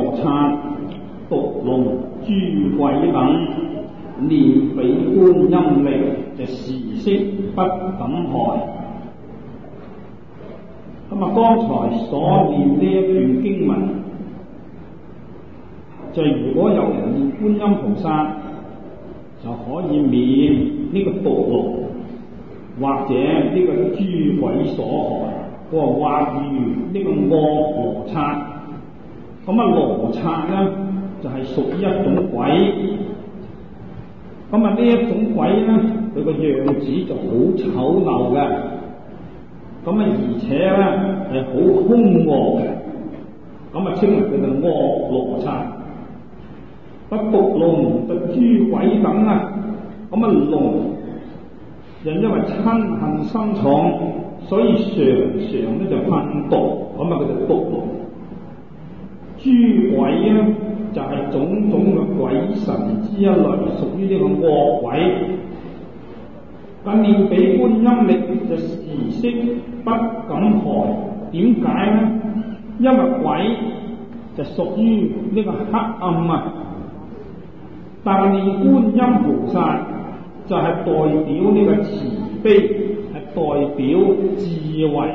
羅剎、毒龍、諸鬼等，念彼觀音力，就時息不敢害。咁啊，剛才所念呢一段經文，就如果有人念觀音菩薩，就可以免呢個毒龍或者呢個諸鬼所害，或遇呢個惡羅剎。咁啊，羅剎咧就係屬於一種鬼。咁啊，呢一種鬼咧，佢個樣子就好醜陋嘅。咁啊，而且咧係好兇惡嘅。咁啊，稱為佢哋惡羅剎。毒龍就諸鬼等啊。咁啊，龍人因為嗔恨心重，所以常常咧就噴毒。咁啊，佢就毒龍。諸鬼咧就係種種嘅鬼神之一類，屬於呢個惡鬼。咁念彼觀音力就時息不敢害。點解咧？因為鬼就屬於呢個黑暗啊，但係念觀音菩薩就係代表呢個慈悲，係代表智慧。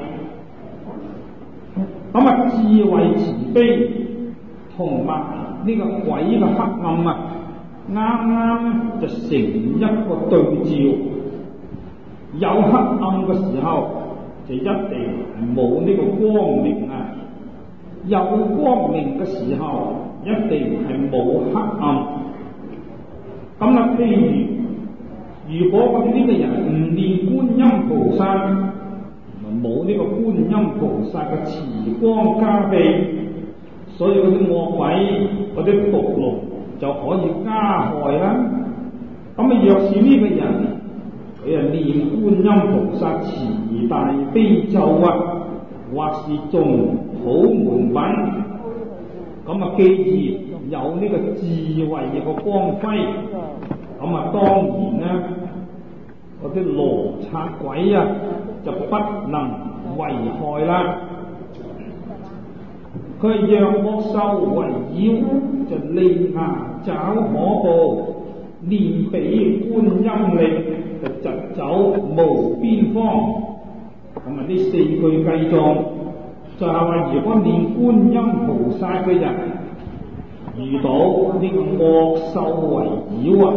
咁啊，智慧慈悲同埋呢個鬼嘅黑暗啊，啱啱咧就成一個對照。有黑暗嘅時候，就一定係冇呢個光明啊；有光明嘅時候，一定係冇黑暗。咁啊，譬如果我哋呢個人唔念觀音菩薩，冇呢個觀音菩薩嘅慈光加被，所以嗰啲惡鬼、嗰啲毒龍就可以加害啦。咁啊，若是呢個人佢啊念觀音菩薩慈大悲咒啊，或是誦好門品，咁啊，既然有呢個智慧嘅個光輝，咁啊，當然咧，嗰啲羅剎鬼啊就不能危害啦。佢係若惡獸圍繞，就利牙爪可怖，念彼觀音力，就疾走無邊方。咁啊，呢四句計中就係話，如果念觀音菩薩嘅人遇到呢個惡獸圍繞啊，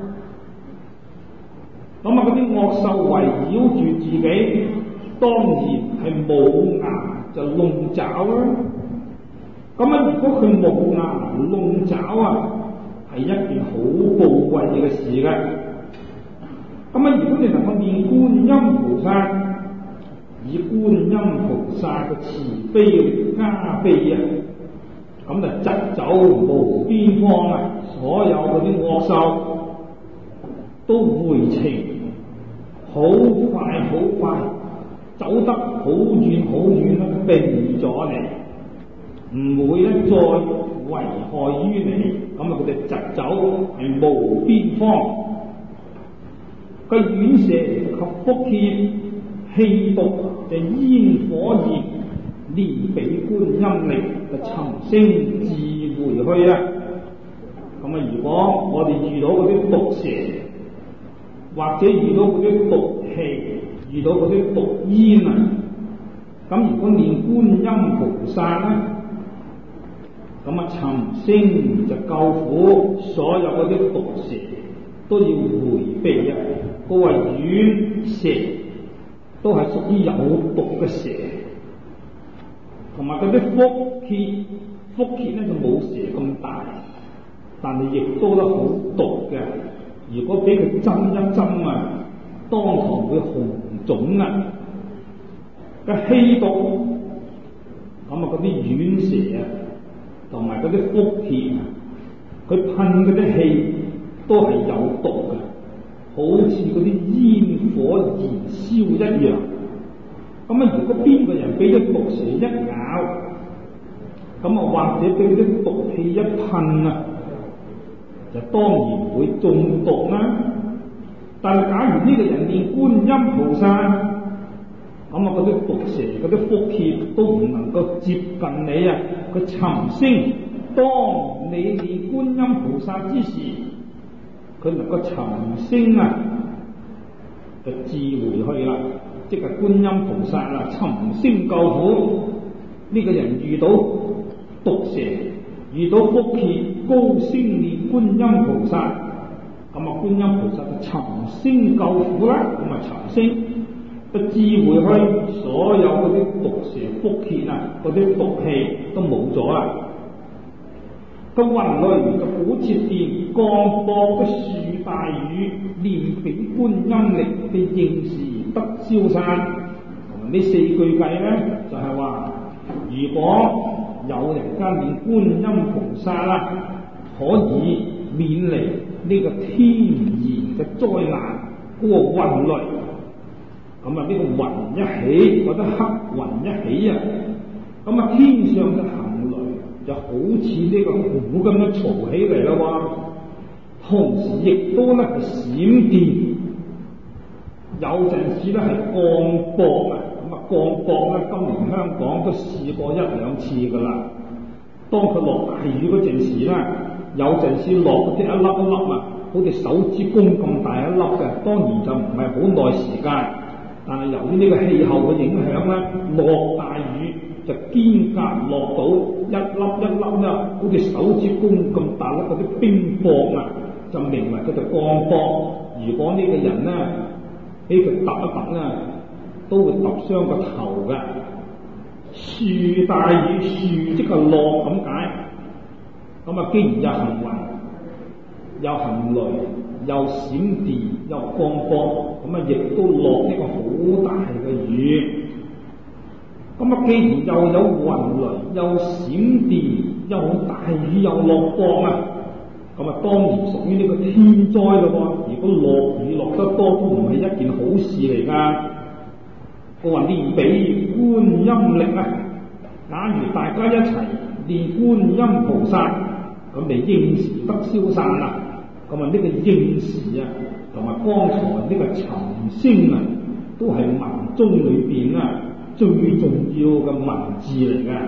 咁啊，嗰啲惡獸圍繞住自己，當然係冇牙就弄爪啦。咁啊，如果佢冇牙弄爪啊，係一件好寶貴嘅事嘅。咁啊，如果你能夠念觀音菩薩，以觀音菩薩嘅慈悲加被啊，咁就疾走無邊方啊！所有嗰啲惡獸都回程，好快好快，走得好遠好遠啦，避咗你，唔會咧再危害於你。咁啊，佢哋疾走係無邊方。個遠蛇及腹羯氣毒就煙火熱，念彼觀音力就沉聲自回去啊！咁啊，如果我哋遇到嗰啲毒蛇，或者遇到嗰啲毒氣，遇到嗰啲毒煙啊，咁如果念觀音菩薩咧，咁啊沉聲就救苦，所有嗰啲毒蛇都要回避啊！嗰個遠蛇都係屬於有毒嘅蛇，同埋嗰啲腹羯咧就冇蛇咁大，但係亦都得好毒嘅。如果俾佢針一針啊，當堂會紅腫啊！嘅氣毒，咁啊嗰啲遠蛇啊，同埋嗰啲腹羯啊，佢噴嗰啲氣都係有毒嘅。好似嗰啲煙火燃燒一樣，咁啊！如果邊個人俾咗毒蛇一咬，咁啊或者俾嗰啲毒氣一噴啊，就當然會中毒啦。但係假如呢個人念觀音菩薩，咁啊嗰啲毒蛇、嗰啲腹羯都唔能夠接近你啊，佢沉聲當你念觀音菩薩之時，佢能夠尋聲就自回去啦，即係觀音菩薩啦，尋聲救苦。呢個人遇到毒蛇，遇到福劫，高聲念觀音菩薩，咁觀音菩薩就尋聲救苦啦，咁尋聲就自回去，所有嗰啲毒蛇、福劫嗰啲毒氣都冇咗啦。個雲雷就鼓切電，降雹嘅樹大雨，念秉觀音力嘅應時得消散。呢四句計咧，就係話，如果有人家念觀音菩薩啦，可以免離呢個天然嘅災難，嗰個雲雷。咁呢個雲一起，或者黑雲一起天上嘅行雷就好似呢個鼓咁樣嘈起嚟啦喎，同時亦都係閃電，有陣時係降雹降雹今年香港都試過一兩次噶啦。當佢落大雨嗰陣時有陣時落嗰啲一粒一粒好似手指公咁大一粒嘅，當然就唔係好耐時間，但係由於呢個氣候嘅影響落大雨就間隔落到一粒一粒好似手指公咁大粒嗰啲冰雹就名為佢就降雹。如果呢個人俾佢揼一揼都會揼傷個頭嘅。樹大雨，樹即係落咁解。既然有行雲，有行雷，有閃電，有降雹，亦都落呢個好大嘅雨。既然又有雲雷，又閃電，又大雨，又落雹當然屬於呢個天災咯。如果落雨落得多，都唔係一件好事嚟噶。我話念彼觀音力假如大家一齊念觀音菩薩，咁你應時得消散啦。呢個應時同埋剛才呢個尋聲都係文中裏邊最重要嘅文字嚟嘅。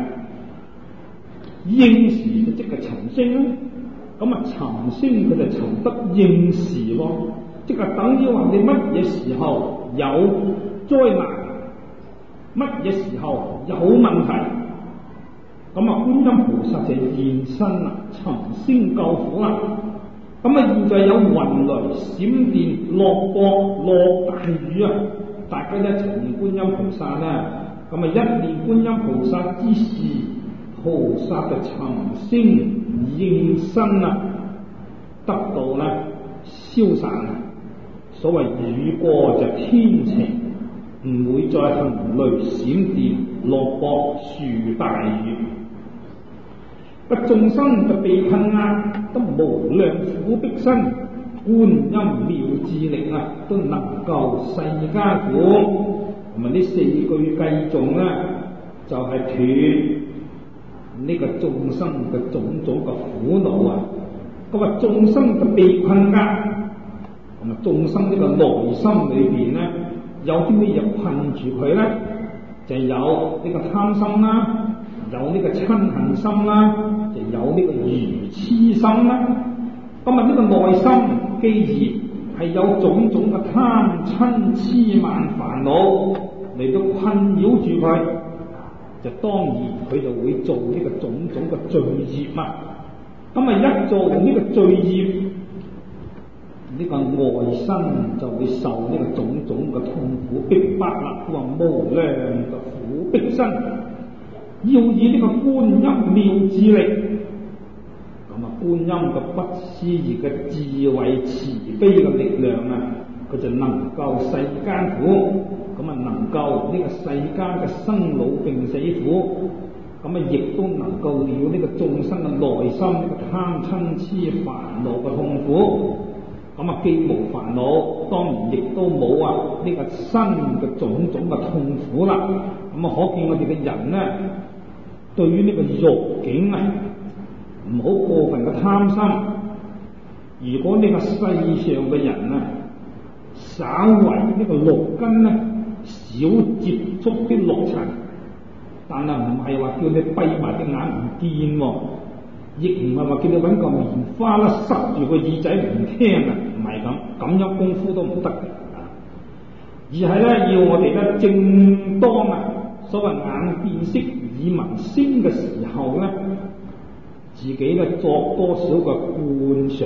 應時即係尋聲尋聲佢就尋得應時喎，即係等於話你乜嘢時候有災難，乜嘢時候有問題，觀音菩薩就現身啦，尋聲救苦啦。現在有雲雷、閃電、落雹、落大雨大家一齊念觀音菩薩一念觀音菩薩之時，菩薩就尋聲應身得到消散。所謂雨過就天晴，唔會再行雷閃電落雹樹大雨。眾生就被困壓，都無量苦逼身，觀音妙智力都能夠世間苦。呢四句計頌就係斷呢個眾生嘅種種嘅苦惱眾生就被困壓，眾生呢個內心裏邊有啲咩嘢困住佢就有呢個貪心有呢個嗔恨心就有呢個愚痴心呢個內心既然係有種種嘅貪嗔痴慢煩惱嚟到困擾住佢，就當然佢就會做呢個種種嘅罪業一做呢個罪業，呢個外身就會受呢個種種嘅痛苦逼迫啦。佢話無量嘅苦逼身，要以呢個觀音妙智力，觀音嘅不思議嘅智慧慈悲嘅力量佢就能夠世間苦，能夠呢個世間嘅生老病死苦，亦都能夠了呢個眾生嘅內心呢個貪嗔痴煩惱嘅痛苦。既無煩惱，當然亦都冇呢個身嘅種種嘅痛苦啦。可見我哋嘅人對於呢個欲境唔好過分嘅貪心。如果呢個世上嘅人稍為呢個六根少接觸啲六塵，但係唔係話叫你閉埋隻眼唔見， 亦唔係話叫你揾個棉花啦塞住個耳仔唔聽啊，唔係咁樣功夫都唔得嘅，而係咧要我哋咧正當啊所謂眼見色耳聞聲嘅時候咧，自己咧作多少個觀想，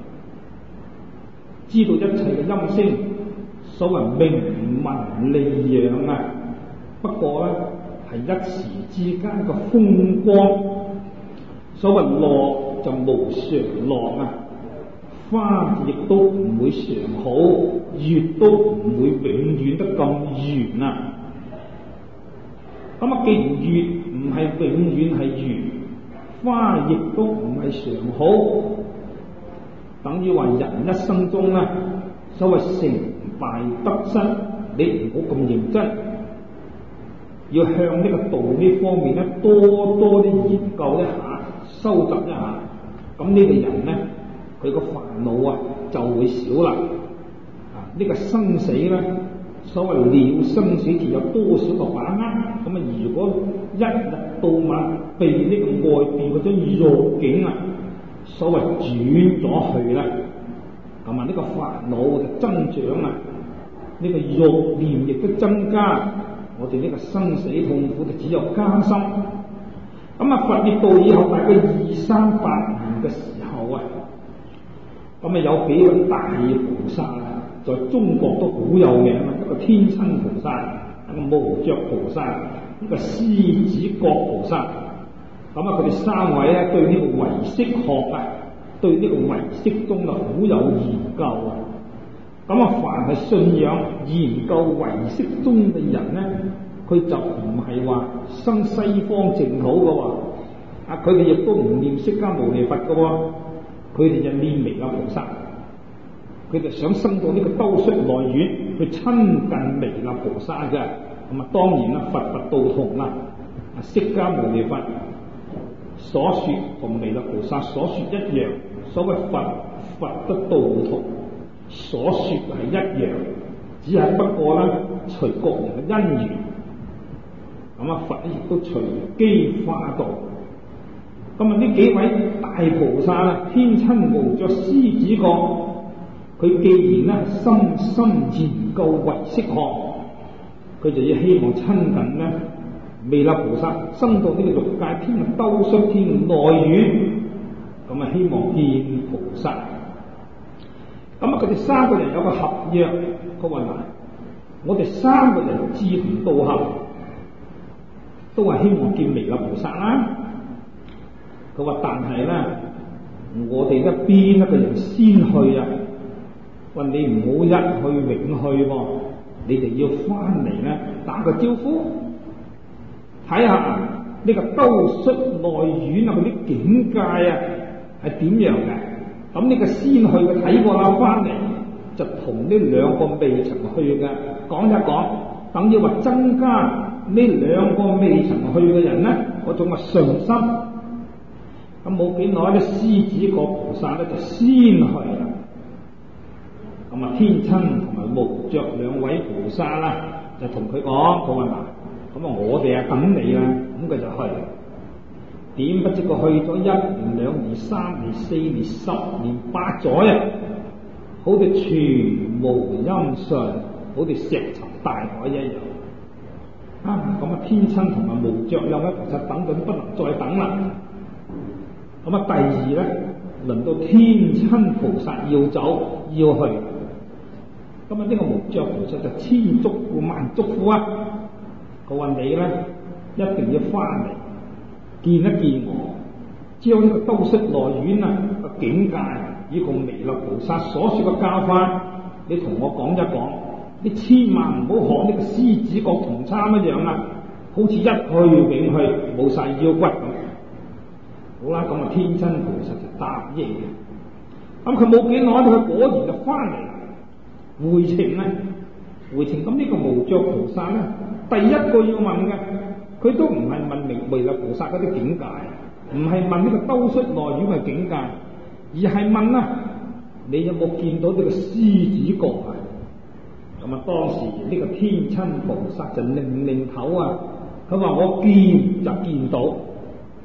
知道一切嘅音聲，所謂名聞利養啊，不過咧係一時之間嘅風光，所謂樂就無常樂啊，花亦都唔會常好，月都唔會永遠得咁圓啊。咁啊，既然月唔係永遠係圓，花亦都唔係常好，等於話人一生中咧，所謂成敗得失，你唔好咁認真，要向呢個道呢方面咧多啲研究一下，收集一下，咁呢個人咧佢個煩惱啊就會少啦。呢個生死咧，所謂了生死劫有多少個把握？咁啊，如果一日到晚被呢個外邊嗰種欲境啊，所謂轉咗去啦，咁啊呢個煩惱就增長啊，呢個欲念亦都增加，我哋呢個生死痛苦就只有加深。咁啊，佛滅度以後大概238年嘅時候啊，咁啊有幾個大菩薩啊，在中國都好有名啊，一個天親菩薩，一個無著菩薩，一個獅子覺菩薩。咁啊，佢哋3位咧對呢個唯識學啊，對呢個唯識宗啊好有研究啊。咁啊，凡係信仰研究唯識宗嘅人咧，佢就唔係話生西方淨土嘅喎，佢哋亦都唔念釋迦牟尼佛嘅喎，佢哋就念彌勒菩薩，佢哋想生到呢個兜率內院去親近彌勒菩薩嘅。咁啊，當然啦，佛道同啦，釋迦牟尼佛所說同彌勒菩薩所說一樣，所謂佛的道同，所說係一樣，只係不過咧隨各人嘅因緣。咁啊，佛亦都隨機化度。咁啊，呢幾位大菩薩啊，天親無著獅子覺，佢既然咧深深研究唯識學，佢就要希望親近咧彌勒菩薩，生到呢個欲界天嘅兜率天內院，咁啊希望見菩薩。咁啊，佢哋3個人有個合約，佢話嗱，我哋3個人志同道合，都係希望見彌勒菩薩啦。佢話但係咧，我哋咧邊一個人先去啊？話你唔好一去永去喎，你哋要翻嚟咧打個招呼，睇下呢個兜率內院啊，嗰啲境界啊係點樣嘅。咁呢個先去嘅睇過啦，翻嚟就同呢2個未曾去嘅講一講，等於話增加呢2個未曾去嘅人咧嗰種嘅信心。咁冇幾耐，啲獅子覺菩薩咧就先去啦。咁啊，天親同埋無著2位菩薩啦，就同佢講，佢話嗱，咁啊我哋啊等你啦，咁佢就去。點不知佢去咗1年、2年、3年、4年、10年、8載啊，好似全無音訊，好似石沉大海一樣。咁啊，天親同埋無著2位菩薩等佢不能再等啦。咁啊，第2咧，輪到天親菩薩要走要去，咁啊呢個無著菩薩就千囑咐萬囑咐啊，佢話你咧一定要翻嚟見一見我，將呢個兜率內院啊個境界以及彌勒菩薩所說嘅教法，你同我講一講，你千萬唔好學呢個獅子覺同參一樣啊，好似一去永去冇晒腰骨咁。好啦，咁啊天親菩薩就答應嘅。咁佢冇幾耐，佢果然就翻嚟啦。回程咁呢個無著菩薩咧，第一個要問嘅，佢都唔係問彌勒菩薩嗰啲境界，唔係問呢個兜率內院嘅境界，而係問啦，你有冇見到呢個獅子覺啊？咁啊，當時呢個天親菩薩就擰頭啊，佢話我見就見到。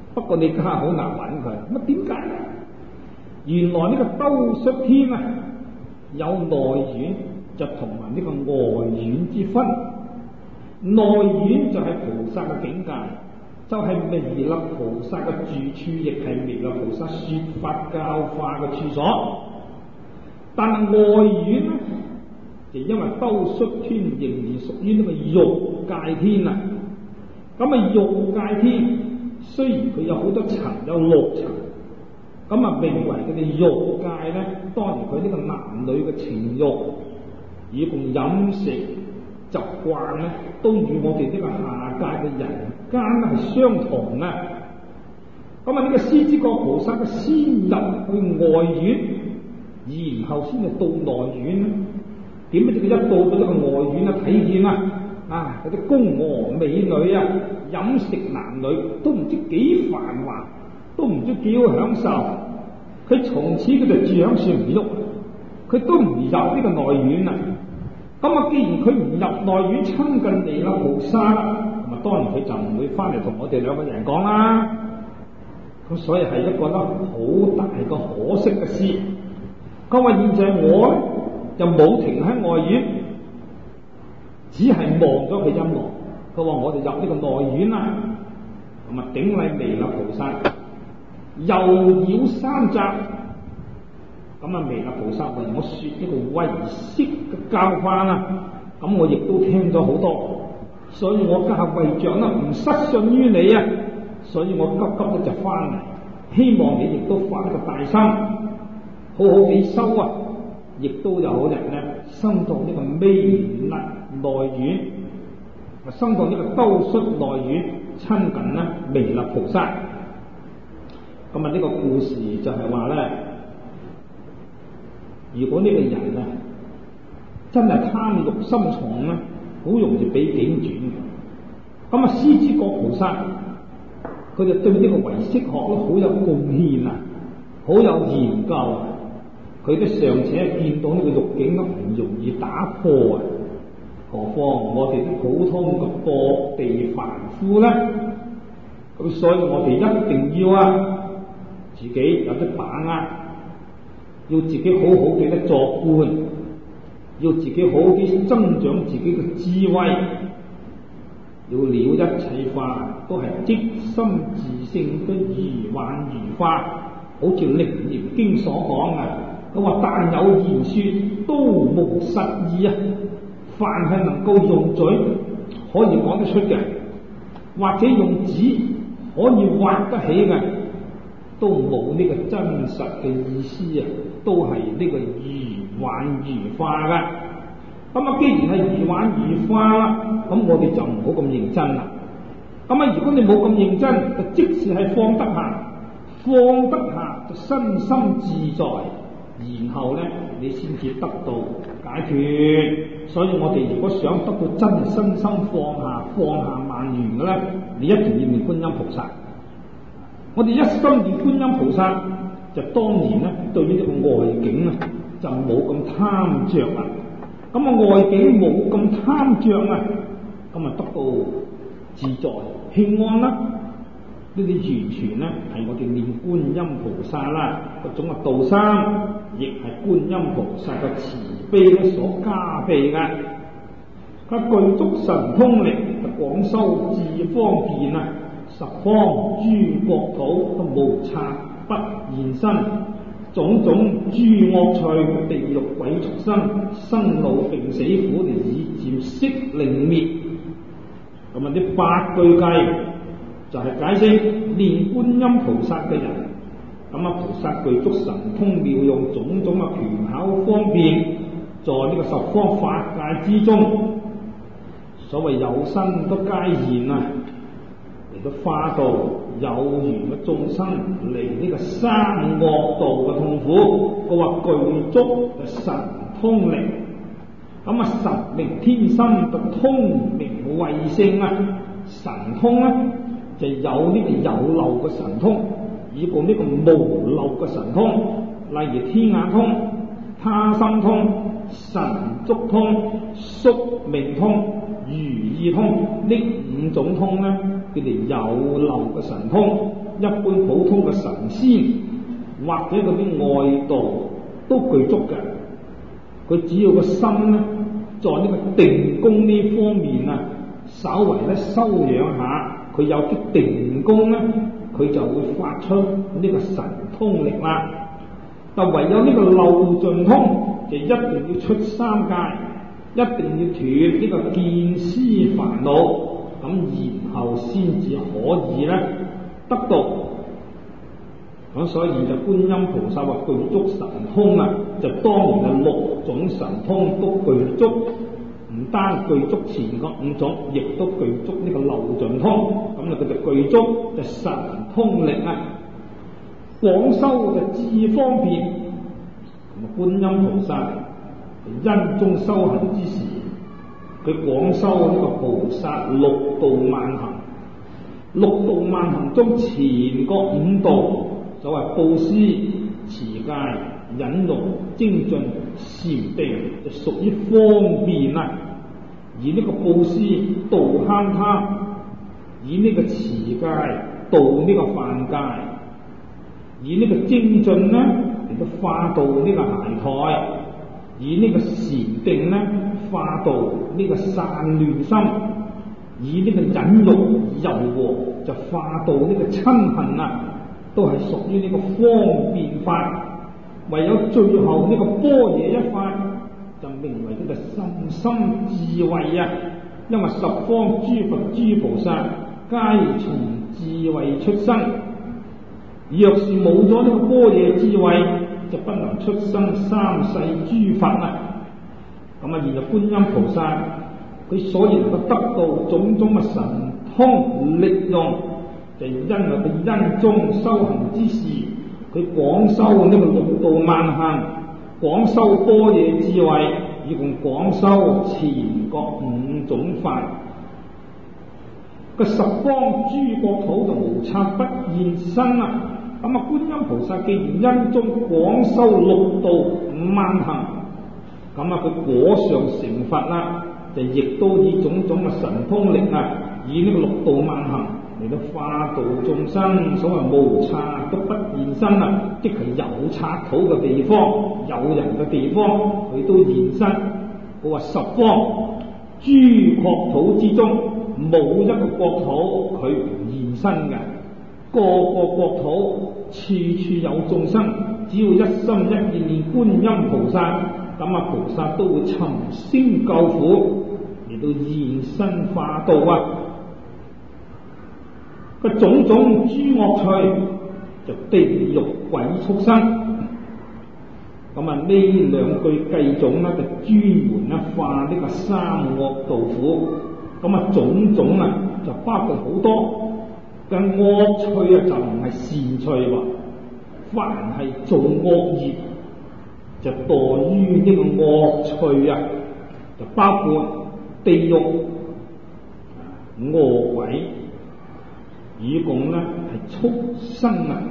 不過你家下好難揾佢，乜點解呢？原來呢個兜率天啊，有內院就同埋呢個外院之分。內院就係菩薩嘅境界，就係彌勒菩薩嘅住處，亦係彌勒菩薩說法教化嘅處所。但係外院呢，就因為兜率天仍然屬於呢個欲界天啊。咁啊，欲界天雖然佢有好多層，有6層，咁啊名為佢哋欲界咧。當然佢呢個男女嘅情欲，以共飲食習慣咧，都與我哋呢個下界嘅人間係相同啊。咁啊，呢個獅子國菩薩嘅先入去外院，然後先至到內院咧。點解佢一到咗呢個外院啊，睇見啊嗰啲宮娥美女啊，飲食男女都唔知幾繁華，都唔知幾好享受。佢從此佢就住喺上唔喐，佢都唔入呢個內院啊。咁啊，既然佢唔入內院親近彌勒菩薩，咁啊當然佢就唔會翻嚟同我哋兩個人講啦。咁所以係一個好大個可惜嘅事。咁啊，現在我咧就冇停喺外院，只係望咗佢音樂。佢話我哋入呢個內院啦，咁啊頂禮彌勒菩薩，又繞三匝。咁啊，彌勒菩薩為我說一個唯識嘅教化啦，咁我亦都聽咗好多，所以我家下為着唔失信於你啊，所以我急急咧就翻嚟，希望你亦都發一個大心，好好地修啊，亦都有人咧生到呢個彌勒內院，生到呢個兜率內院，親近咧彌勒菩薩。咁啊，呢個故事就係話咧，如果呢個人啊真係貪欲心重咧，好容易俾境轉。咁啊，獅子國菩薩佢就對呢個唯識學咧好有貢獻啊，好有研究啊。佢都尚且見到呢個欲境都唔容易打破啊，何況我哋啲普通嘅各地凡夫咧？咁所以我哋一定要自己有啲把握，要自己好好地咧作觀，要自己好好地增長自己嘅智慧，要了一切法都係即心自性嘅如幻如化，好似《楞嚴經》所講啊。佢話但有言說，都無實義啊！凡係能夠用嘴可以講得出嘅，或者用紙可以畫得起嘅，都冇呢個真實嘅意思啊！都係呢個如幻如化噶。咁啊，既然係如幻如化啦，咁我哋就唔好咁認真啦。咁啊，如果你冇咁認真，就即使係放得下，放得下就身心自在。然後咧，你先至得到解脫。所以我哋如果想得到真身心放下萬緣嘅咧，你一定要念觀音菩薩。我哋一心念觀音菩薩，就當然咧對於呢個外境啊，就冇咁貪着啦。咁啊，外境冇咁貪着啊，咁啊得到自在輕安啦。呢啲完全咧係我哋念觀音菩薩啦，嗰種嘅道心，亦係觀音菩薩嘅慈悲所加被嘅。佢具足神通力，廣修智方便啊，十方諸國土都無賊不現身，種種諸惡趣，地獄鬼畜生，生老病死苦，嚟以漸悉令滅。咁啊，啲八句偈就係解釋念觀音菩薩嘅人，咁啊菩薩具足神通妙用，種種嘅權巧方便，在呢個十方法界之中，所謂有身都皆現啊，嚟到化導有緣嘅眾生離呢個三惡道嘅痛苦。佢話具足嘅神通力，咁啊神明天心嘅通明慧性啊，神通咧就有呢個有漏嘅神通，以及呢個無漏嘅神通，例如天眼通、他心通、神足通、宿命通、如意通，呢五種通咧，佢哋有漏嘅神通。 一般普通嘅神仙或者嗰啲外道都具足嘅。佢只要個心咧，在呢個定功呢方面啊，稍為咧修養下，佢有啲定功咧，佢就會發出呢個神通力啦。但唯有呢個漏盡通，就一定要出三界，一定要斷呢個見思煩惱，咁然後先至可以咧得到。咁所以就觀音菩薩話具足神通啊，就當然係六種神通都具足，唔單具足前嗰五種，亦都具足呢個漏盡通。咁佢就具足就神通力啊，廣修就智方便。咁觀音菩薩因中修行之時，佢廣修呢個菩薩六度萬行。六度萬行中前嗰五度，所謂布施、持戒、忍辱、精進、禪定，就屬於方便啊。而呢個布施度慳貪，以呢個持戒度呢個犯戒，以呢個精進呢嚟到化度呢個懈怠，以呢個禪定呢化度呢個散亂心，以呢個忍辱柔和就化度呢個嗔恨啊，都係屬於呢個方便法。唯有最後呢個般若一法，就名為呢個甚深智慧啊。因為十方諸佛諸菩薩皆從智慧出生，若是冇咗呢個般若智慧，就不能出生三世諸佛啊。咁啊，現在觀音菩薩佢所以能夠得到種種嘅神通力用，就因為佢因中修行之事，佢廣修呢個六度萬行，廣修般若智慧，以共廣修前各五種法。個十方諸國土就無剎不現身啦。咁啊，觀音菩薩既然因中廣修六度萬行，咁啊佢果上成佛啦，就亦都以種種嘅神通力啊，以呢個六度萬行嚟到化度眾生。所謂無剎都不現身啊，即係有剎土嘅地方，有人嘅地方，佢都現身。佢話十方諸國土之中，冇一個國土佢唔現身嘅。個個國土處處有眾生，只要一心一意念觀音菩薩，咁啊菩薩都會尋聲救苦嚟到現身化度啊。個種種諸惡趣就地獄鬼畜生。咁啊呢兩句計總咧，就專門咧化呢個三惡道苦。咁啊種種啊就包括好多嘅惡趣啊，就唔係善趣喎。凡係做惡業就墮於呢個惡趣啊，就包括地獄、餓鬼，以共咧係畜生啊。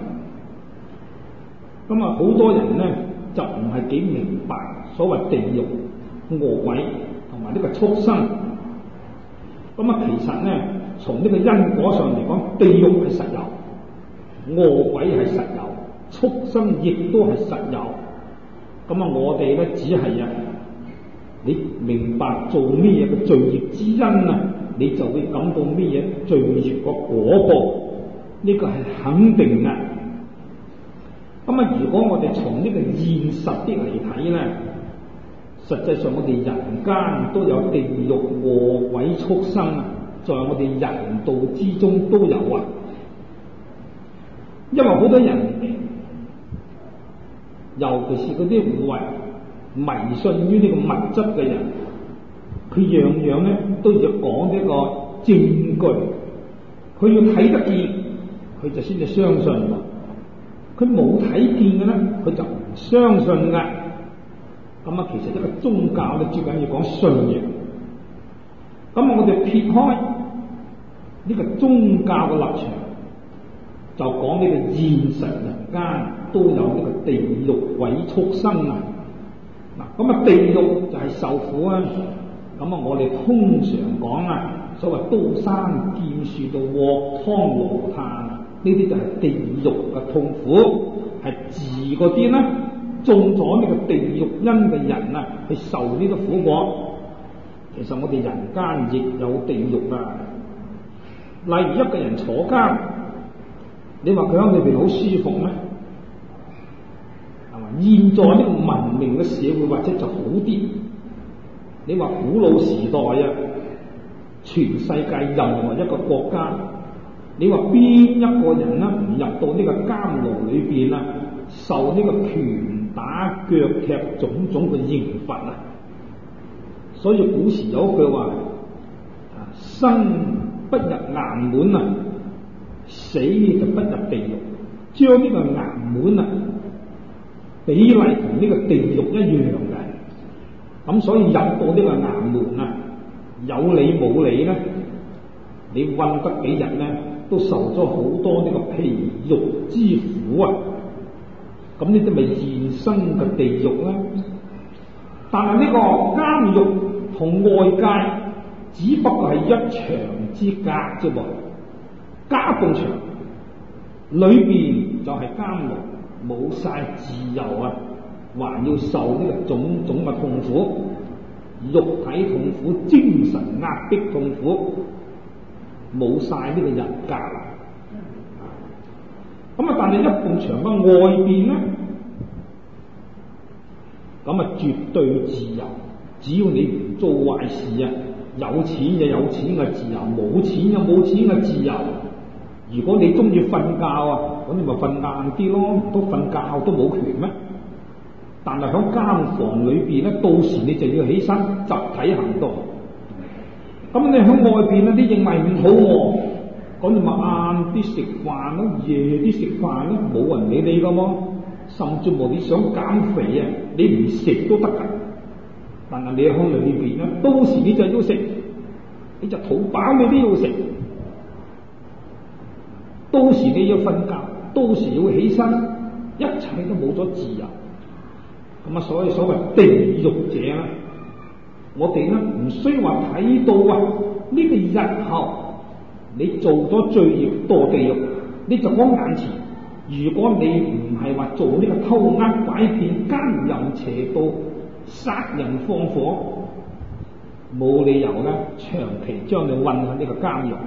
咁啊好多人咧就唔係幾明白所謂地獄、餓鬼同埋呢個畜生。咁啊其實咧從呢個因果上嚟講，地獄係實有，餓鬼係實有，畜生亦都係實有。咁啊我哋咧只係你明白做咩嘢嘅罪業之因啊，你就會感到咩嘢罪業個果報，呢個係肯定嘅。咁啊如果我哋從呢個現實啲嚟睇咧，實際上我哋人間都有地獄、餓鬼、畜生啊，在我哋人道之中都有啊。因為好多人，尤其是嗰啲迷信於呢個物質嘅人，佢樣樣咧都要講呢個證據，佢要睇得見，佢就先至相信。佢冇睇見嘅咧，佢就唔相信噶。咁啊，其實一個宗教咧，最緊要講信仰。咁我哋撇開呢個宗教嘅立場，就講呢個現實人間都有呢個地獄鬼畜生啊。嗱，咁啊地獄就係受苦啊。咁啊，我哋通常講啊，所謂刀山劍樹度鑊湯爐炭， 呢啲就係地獄嘅痛苦，係自嗰啲咧中咗呢個地獄因嘅人啊，去受呢個苦果。其實我哋人間亦有地獄啊。例如一個人坐監，你話佢喺裏邊好舒服咩？係嘛？現在呢個文明嘅社會或者就好啲。你話古老時代啊，全世界任何一個國家，你話邊一個人呢唔入到呢個監牢裏邊啊，受呢個拳打腳踢種種嘅刑罰啊？所以古時有句話啊，生不入衙門啊，死就不入地獄。將呢個衙門啊比例同呢個地獄一樣嘅。咁所以入到呢個衙門啊，有理冇理咧，你韞得幾日咧，都受咗好多呢個皮肉之苦啊！咁呢啲咪現生嘅地獄啦。但係呢個監獄同外界只不過係一牆之隔啫噃，隔埲牆裏邊就係監獄，冇晒自由啊！還要受呢個種種嘅痛苦，肉體痛苦、精神壓迫痛苦，冇晒呢個人格啦。咁啊，但係一埲牆嘅外邊咧，咁啊絕對自由。只要你唔做壞事啊，有錢就有錢嘅自由，冇錢就冇錢嘅自由。如果你中意瞓覺啊，咁你咪瞓晏啲咯，唔通瞓覺都冇權咩？但係喺監房裏邊咧，到時你就要起身集體行動。咁你喺外邊咧，你認為唔好餓，咁你咪晏啲食飯咯，夜啲食飯咯，冇人理你噶嘛。甚至乎你想減肥啊，你唔食都得噶。但係你喺裏邊咧，到時你就要食，你就肚飽你都要食。到時你要瞓覺，到時要起身，一切都冇咗自由。咁啊，所謂地獄者咧，我哋咧唔需要話睇到啊呢個日後你做咗罪孽墮地獄，你就講眼前。如果你唔係話做呢個偷呃拐騙、奸淫邪盜、殺人放火，冇理由咧長期將你韞喺呢個監獄。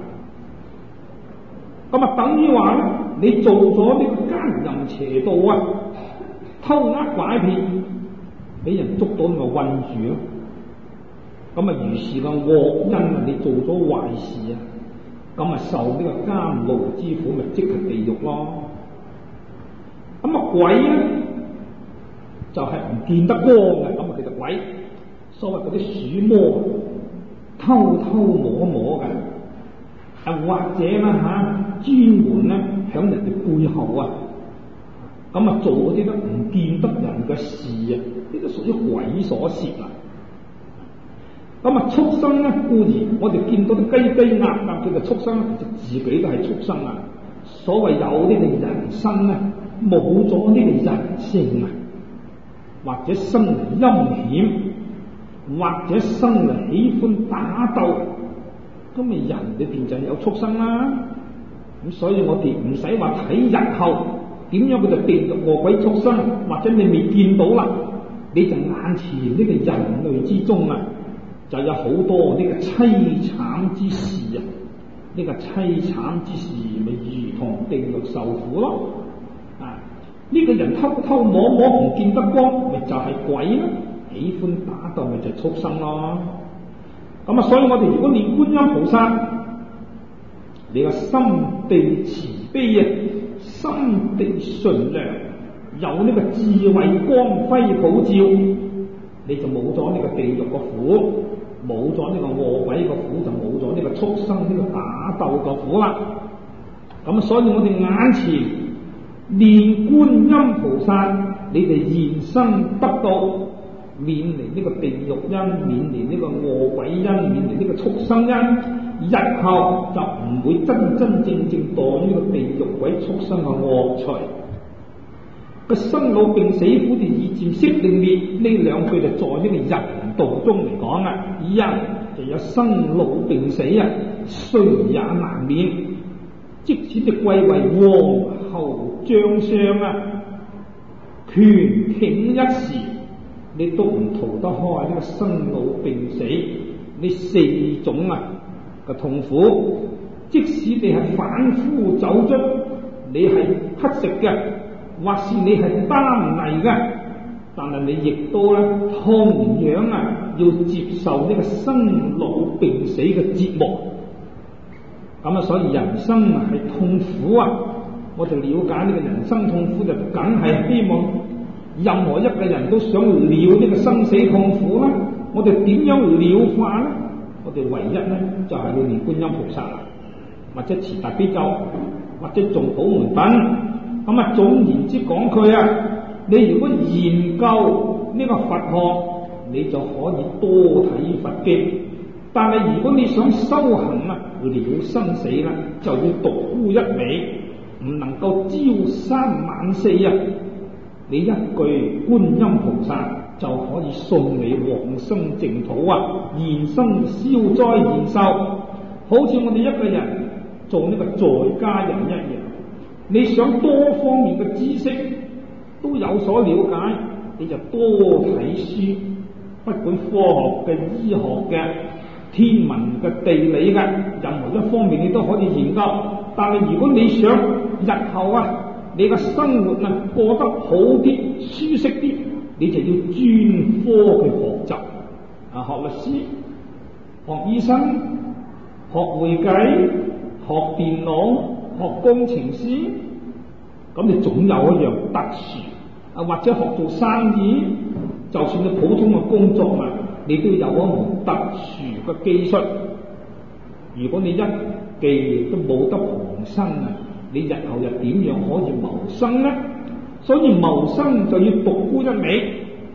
咁啊，等於話咧，你做咗呢個奸淫邪盜啊，偷呃拐騙，俾人捉到咪韞住咯。咁啊，如是個惡因啊，你做咗壞事啊，咁啊受呢個監牢之苦，咪即係地獄咯。咁啊，鬼咧就係唔見得光嘅，咁啊其實鬼，所謂嗰啲鼠魔，偷偷摸摸嘅，或者啦專門咧響人哋背後啊，咁啊做嗰啲咧唔見得人嘅事啊，呢個屬於鬼所涉啦。咁啊畜生咧，固然我哋見到啲雞雞鴨鴨叫做畜生，其實自己都係畜生啊。所謂有呢個人生咧，冇咗呢個人性啊，或者生嚟陰險，或者生嚟喜歡打鬥，咁咪人裏邊就有畜生啦。咁所以我哋唔使話睇日後點樣佢就地獄餓鬼畜生，或者你未見到啦，你就眼前呢個人類之中啊，就有好多呢個淒慘之事啊！呢個淒慘之事咪如同地獄受苦咯。啊！呢個人偷偷摸摸唔見得光，咪就係鬼咯。喜歡打鬥咪就係畜生咯。咁啊，所以我哋如果念觀音菩薩，你個心地慈悲啊，心地純良，有呢個智慧光輝普照，你就冇咗呢個地獄個苦，冇咗呢個餓鬼個苦，就冇咗呢個畜生呢個打鬥個苦啦。咁所以我哋眼前念觀音菩薩，你哋現生得到免離呢個地獄因，免離呢個餓鬼因，免離呢個畜生因，日後就唔會真真正正墮於呢個地獄鬼畜生嘅惡趣。個生老病死苦地二漸識定滅，呢兩句就在呢個人道中嚟講啊，人就有生老病死啊，雖也難免。 即使你貴為皇后將相啊，權傾一時，你都唔逃得開呢個生老病死呢四種嘅痛苦。即使你係反夫走卒，你係乞食嘅，或是你係單泥嘅，但係你亦都同樣要接受呢個生老病死嘅折磨。咁所以人生係痛苦啊！我哋了解呢個人生痛苦，就梗係希望任何一個人都想了呢個生死痛苦啦。我哋點樣了化呢？我哋唯一就係要念觀音菩薩啦，或者持大悲咒，或者誦普門品。咁總言之講佢你如果研究呢個佛學，你就可以多睇佛經。但係如果你想修行了生死就要獨孤一味，唔能夠朝三晚四你一句觀音菩薩就可以送你往生淨土延生消災延壽。好似我哋一個人做呢個在家人一樣，你想多方面嘅知識都有所了解，你就多睇書，不管科學嘅、醫學嘅、天文嘅、地理嘅，任何一方面你都可以研究。但係如果你想日後你嘅生活過得好啲、舒適啲，你就要專科去學習學律師、學醫生、學會計、學電腦、學工程師。咁你總有一樣特殊或者學做生意，就算你普通嘅工作你都有一門特殊嘅技術。如果你一技都冇得旁生你日後又點樣可以謀生呢？所以謀生就要獨孤一味，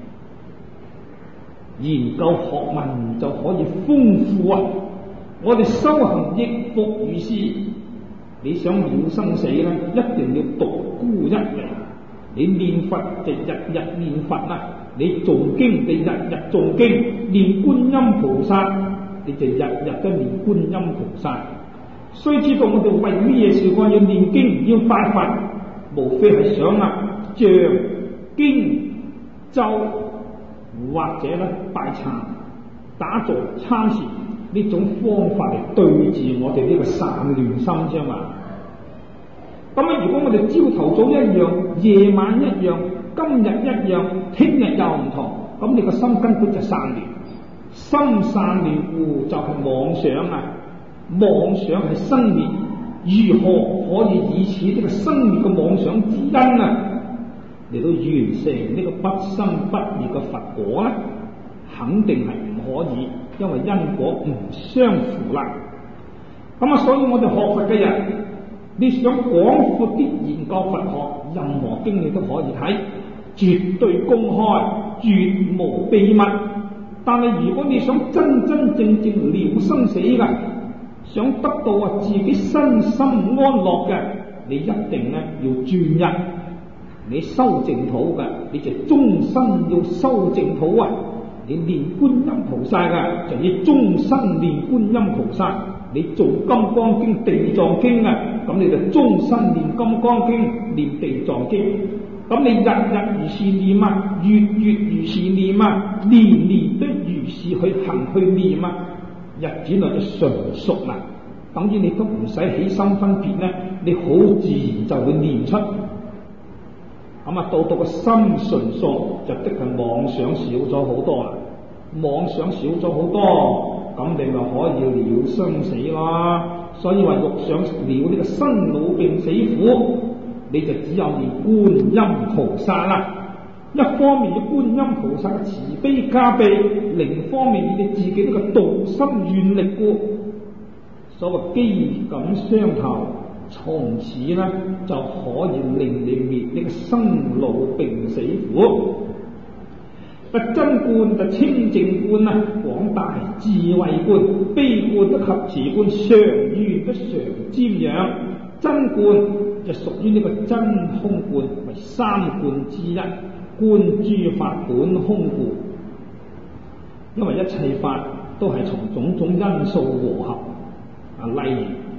研究學問就可以豐富我哋修行亦復如是。你想了生死一定要獨孤一味。你念佛就日日念佛你誦經就日日誦經，念觀音菩薩你就日日都念觀音菩薩。須知道我哋為咩事要念經要拜佛，無非係想像經咒或者拜懺打坐參禪呢種方法嚟對治我哋呢個散亂心啫嘛。咁如果我哋朝頭早一樣，夜晚一樣，今日一樣，聽日又唔同，咁你個心根本就散亂。心散亂故就係妄想妄想係生滅，如何可以以此呢個生滅嘅妄想之因嚟到完成呢個不生不滅嘅佛果呢？肯定係唔可以，因為因果唔相符啦。咁所以我哋學佛嘅人，你想廣闊啲研究佛學，任何經你都可以睇，絕對公開，絕無秘密。但係如果你想真真正正了生死想得到自己身心安樂嘅，你一定要專一。你修淨土嘅，你就終身要修淨土你念觀音菩薩嘅，就要終身念觀音菩薩。你做金剛經、地藏經咁你就終身念金剛經、念地藏經。咁你日日如是念月月如是念年年都如是去行去念日子內就純熟啦。等於你都唔使起心分別你好自然就會念出。到個心純熟，就的確妄想少咗好多啦。妄想少咗好多，咁你咪可以了生死啦。所以話欲想了呢個生老病死苦，你就只有念觀音菩薩啦。一方面要觀音菩薩嘅慈悲加被，另一方面你自己呢個道心願力故。所謂機感相投，從此就可以令你滅呢個生老病死苦。真觀就清淨觀廣大智慧觀，悲觀都及持觀，常願都常瞻仰。真觀就屬於呢個真空觀，為三觀之一，觀諸法本空故。因為一切法都係從種種因素和合例如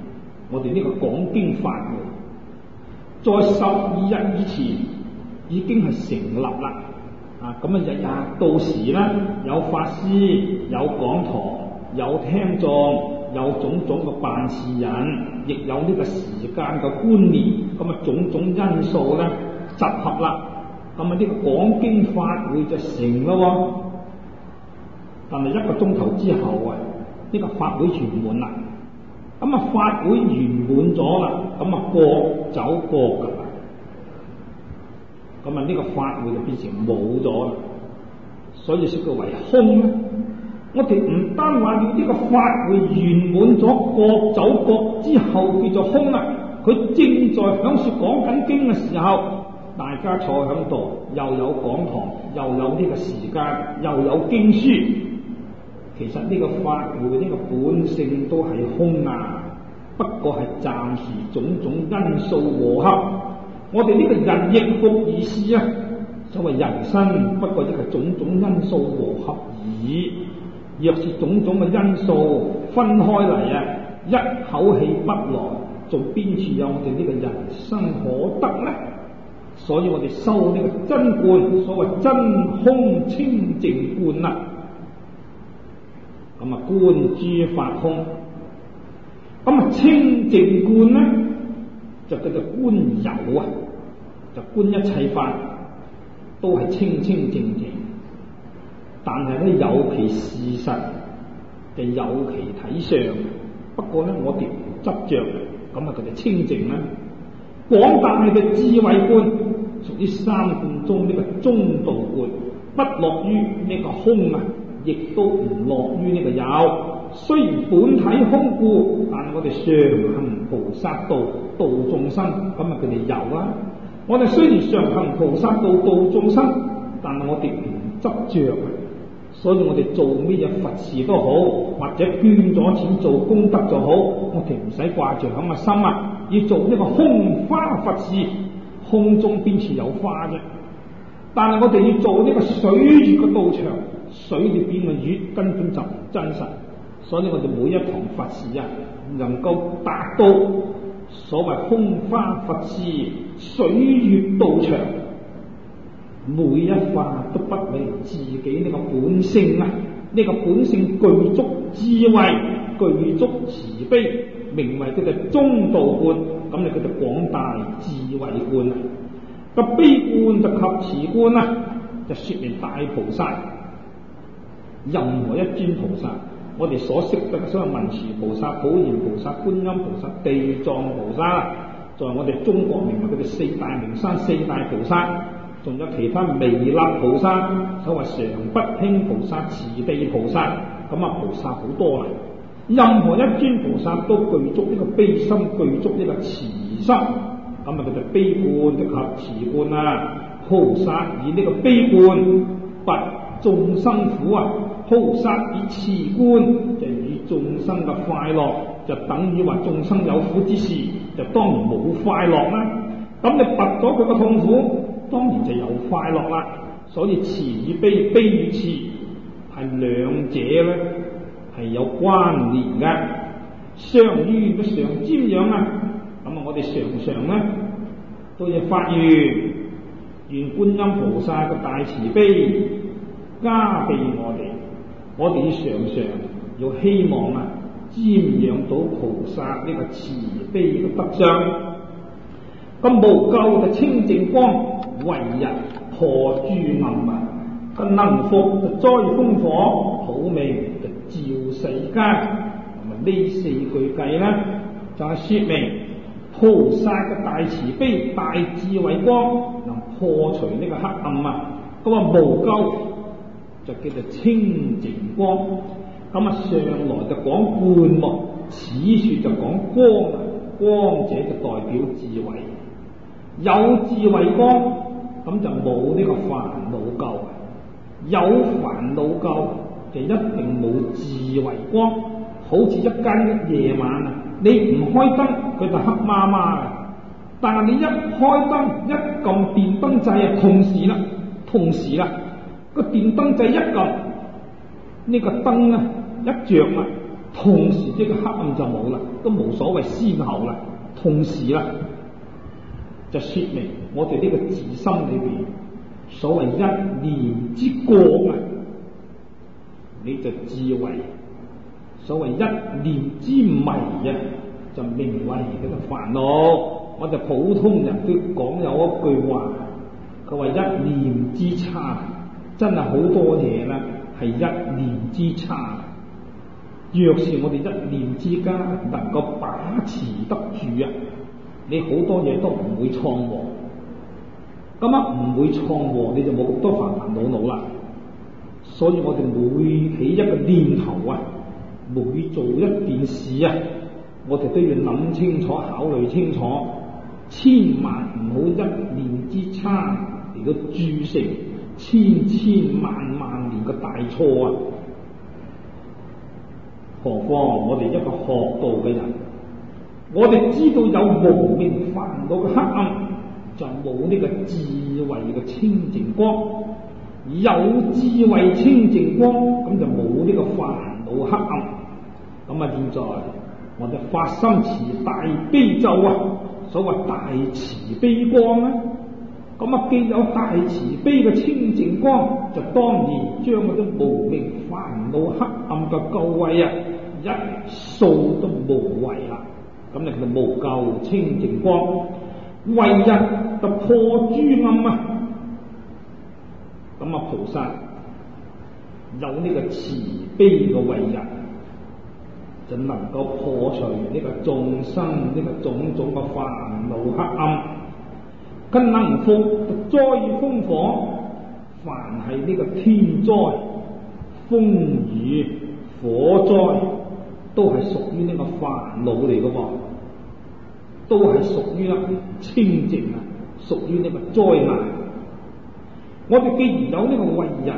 我哋呢個講經法會，在12日以前已經係成立啦。咁日日到時咧，有法師、有講堂、有聽眾、有種種嘅辦事人，亦有呢個時間嘅觀念，咁種種因素咧集合啦，咁呢個講經法會就成咯。但係1個鐘頭之後呢個法會圓滿啦。法會圓滿咗啦，各走各㗎啦。呢個法會就變成冇咗啦，所以說佢為空咧。我哋唔單話要呢個法會圓滿咗，各走各之後叫做空啦。佢正在響說講緊經嘅時候，大家坐響度，又有講堂，又有呢個時間，又有經書。其實呢個法會呢個本性都係空啊，不過係暫時種種因素和合。我哋呢個人亦復而是啊，所謂人生不過亦係種種因素和合而已。若是種種嘅因素分開嚟一口氣不來，仲邊處有我哋呢個人生可得呢？所以我哋修呢個真觀，所謂真空清淨觀啦。觀諸法空，清淨觀呢就叫做觀有就觀一切法都係清清淨淨。但係咧有其事實，就有其體相。不過咧，我哋唔執着，佢就清淨啦。廣大嘅智慧觀，屬於三觀中呢個中道觀，不落於呢個空亦都唔落於呢個有。雖然本體空故，但係我哋常行菩薩道，度眾生，佢哋有啊。我哋雖然常行菩薩道，度眾生，但係我哋唔執着。所以我哋做咩嘢佛事都好，或者捐咗錢做功德就好，我哋唔使掛住響個心要做呢個空花佛事。空中邊處有花啫？但係我哋要做呢個水月嘅道場，水裏邊嘅月根本就唔真實。所以我哋每一堂佛事能夠達到所謂空花佛事、水月道場，每一法都不為自己呢個本性呢個本性具足智慧、具足慈悲，名為叫做中道觀。咁就叫做廣大智慧觀。個悲觀就及慈觀就說明大菩薩。任何一尊菩薩，我哋所識得所謂文殊菩薩、普賢菩薩、觀音菩薩、地藏菩薩，在我哋中國名為佢哋四大名山、四大菩薩。仲有其他彌勒菩薩，所謂常不輕菩薩、慈地菩薩，菩薩好多啦。任何一尊菩薩都具足呢個悲心，具足呢個慈心，叫做悲觀及慈觀菩薩以呢個悲觀拔眾生苦菩薩以慈觀就以眾生嘅快樂，就等於話眾生有苦之時，就當然冇快樂啦。咁你拔咗佢個痛苦，當然就有快樂啦。所以慈與悲，悲與慈係兩者咧係有關聯嘅，相於都相瞻仰我哋常常咧都要發願，願觀音菩薩嘅大慈悲加被我哋要常常要希望瞻仰到菩薩呢個慈悲嘅德相。無垢嘅清淨光，為人破諸暗能伏就災風火，普明就照世間。呢四句計就係說明菩薩嘅大慈悲、大智慧光能破除呢個黑暗無垢就叫做清淨光。上來就講灌木，此處就講光光者就代表智慧。有智慧光，就冇呢個煩惱垢。有煩惱垢就一定冇智慧光。好似一間夜晚你唔開燈佢就黑麻麻嘅，但係你一開燈一撳電燈掣同時啦個電燈掣一撳呢個燈一着同時呢個黑暗就冇啦，都冇所謂先後啦，同時啦，就說明我哋呢個自心裏邊所謂一念之過啊，你就智慧；所謂一念之迷啊，就名為呢個煩惱。我哋普通人都講有一句話，佢話一念之差，真係好多嘢啦，係一念之差。若是我哋一念之間能夠把持得住啊，你好多嘢都唔會闖禍。咁啊唔會闖禍，你就冇咁多煩煩惱惱啦。所以我哋每起一個念頭啊，每做一件事啊，我哋都要諗清楚、考慮清楚，千萬唔好一念之差嚟到鑄成千萬年嘅大錯啊！何況我哋一個學道嘅人，我哋知道有無明煩惱嘅黑暗，就冇呢個智慧嘅清淨光；有智慧清淨光，咁就冇呢個煩惱黑暗。咁啊，現在我哋發心持大悲咒啊，所謂大慈悲光啊，咁啊既有大慈悲嘅清淨光，就當然將嗰啲無明煩惱黑暗嘅垢穢啊，一掃都無遺啦。咁你叫做無垢清淨光，為日就破諸暗啊。咁啊，菩薩有呢個慈悲嘅為日，就能夠破除呢個眾生呢個種種嘅煩惱黑暗，更能伏災風火。凡係呢個天災、風雨、火災，都係屬於呢個煩惱嚟嘅喎，都係屬於清淨啊，屬於呢個災難。我哋既然有呢個慧日，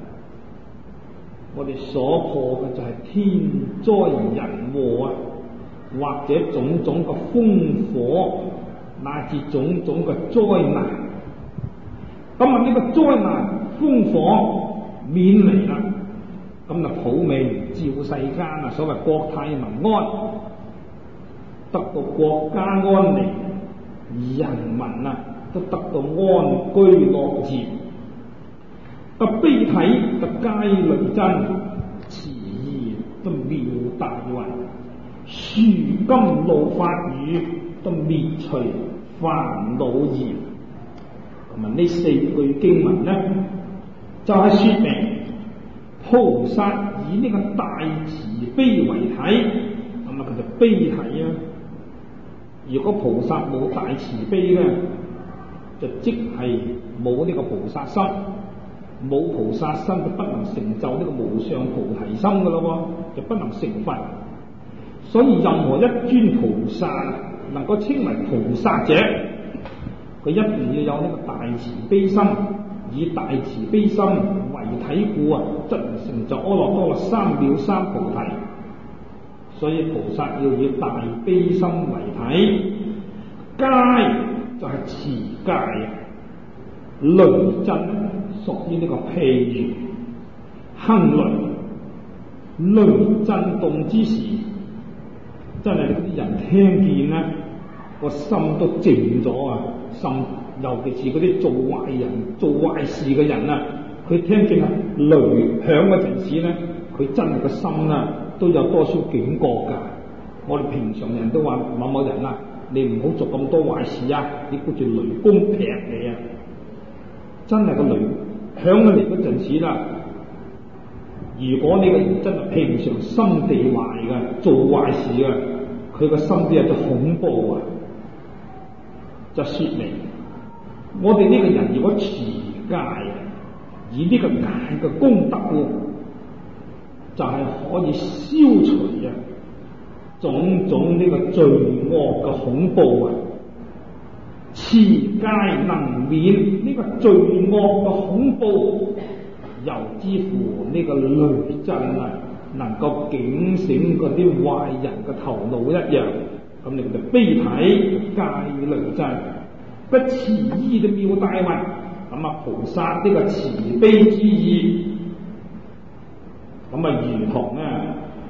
我哋所破嘅就係天災人禍啊，或者種種嘅風火，乃至種種嘅災難。咁啊，呢個災難風火免離啦，咁啊普明照世間啊，所謂國泰民安，得到國家安寧，人民啊都得到安居樂業。個悲體個皆雷震，詞意都妙大雲，樹金露法雨都滅除煩惱業。咁啊，呢四句經文咧，就係說明菩薩以呢個大慈悲為體，咁啊佢就悲體啊。如果菩薩冇大慈悲咧，就即係冇呢個菩薩心。冇菩薩心就不能成就呢個無上菩提心噶咯，就不能成佛。所以任何一尊菩薩能夠稱為菩薩者，佢一定要有呢個大慈悲心，以大慈悲心為體故啊，則能成就阿耨多羅三藐三菩提。所以菩薩要以大悲心為體，戒就係持戒啊，雷震屬於呢個譬喻，行雷震動之時，真係啲人聽見咧，個心都靜咗啊！心，尤其是嗰啲做壞人、做壞事嘅人啊，佢聽見雷響嗰陣時咧，佢真係個心啊都有多少警覺㗎。我哋平常人都話某某人啊，你唔好做咁多壞事啊，你顧住雷公劈你啊！真係個雷響咗嚟嗰陣時啦，如果你個人真係平常心地壞嘅，做壞事嘅，佢個心都有啲恐怖啊！就說明我哋呢個人如果持戒，以呢個戒嘅功德，就係可以消除啊種種呢個罪惡嘅恐怖啊！持戒能免呢個罪惡嘅恐怖，又之乎呢個雷震啊，能夠警醒嗰啲壞人嘅頭腦一樣。咁你就悲體戒雷震，不慈意嘅妙大雲。咁啊，菩薩呢個慈悲之意，咁啊如同啊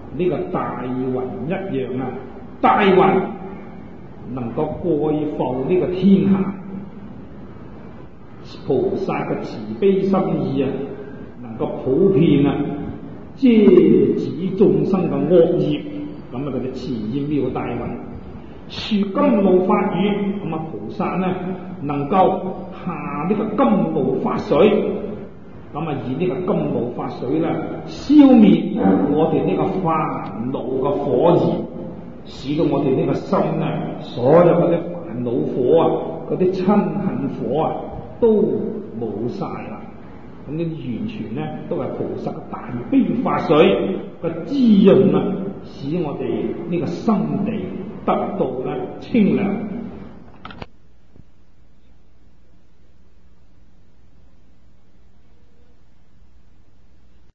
呢個大雲一樣啊！大雲能夠蓋覆呢個天下，菩薩嘅慈悲心意啊，能夠普遍啊遮止眾生嘅惡業，咁啊佢哋慈現呢個大雲，樹甘露法雨，咁啊菩薩呢能夠下呢個甘露法水，咁啊以呢個甘露法水咧消滅我哋呢個煩惱嘅火焰，使到我哋呢個心咧所有嗰啲煩惱火啊，嗰啲嗔恨火啊都冇晒啦。咁呢完全咧都係菩薩嘅大悲法水嘅滋潤啊，使我哋呢個心地得到咧清涼。